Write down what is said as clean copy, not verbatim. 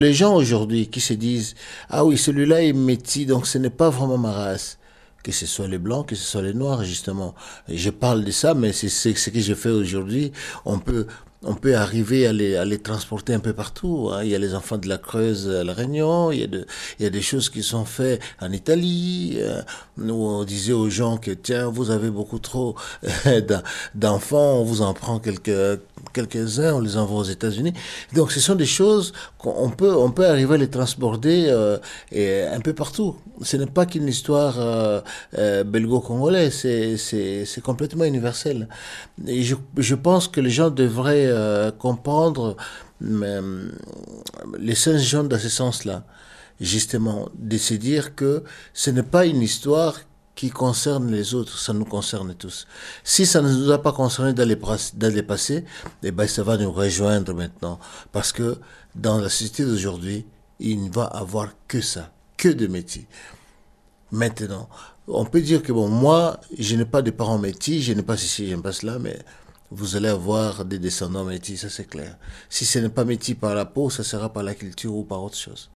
Les gens aujourd'hui qui se disent, ah oui, celui-là est métis, donc ce n'est pas vraiment ma race. Que ce soit les blancs, que ce soit les noirs, justement. Et je parle de ça, mais c'est ce que je fais aujourd'hui. On peut, on peut arriver à les transporter un peu partout, hein. Il y a les enfants de la Creuse à La Réunion, il y a des choses qui sont faites en Italie, où on disait aux gens que, tiens, vous avez beaucoup trop d'enfants, on vous en prend quelques-uns, on les envoie aux États-Unis. Donc, ce sont des choses on peut arriver à les transporter et un peu partout. Ce n'est pas qu'une histoire belgo-congolaise, c'est complètement universel. Et je pense que les gens devraient comprendre euh, les sens jaunes dans ce sens-là. Justement, de se dire que ce n'est pas une histoire qui concerne les autres, ça nous concerne tous. Si ça ne nous a pas concerné dans les passés, eh ben ça va nous rejoindre maintenant. Parce que dans la société d'aujourd'hui, il ne va avoir que ça, que de métiers. Maintenant, on peut dire que bon, moi, je n'ai pas de parents métis, je n'ai pas ceci, je n'ai pas cela, mais vous allez avoir des descendants métis, ça c'est clair. Si ce n'est pas métis par la peau, ça sera par la culture ou par autre chose.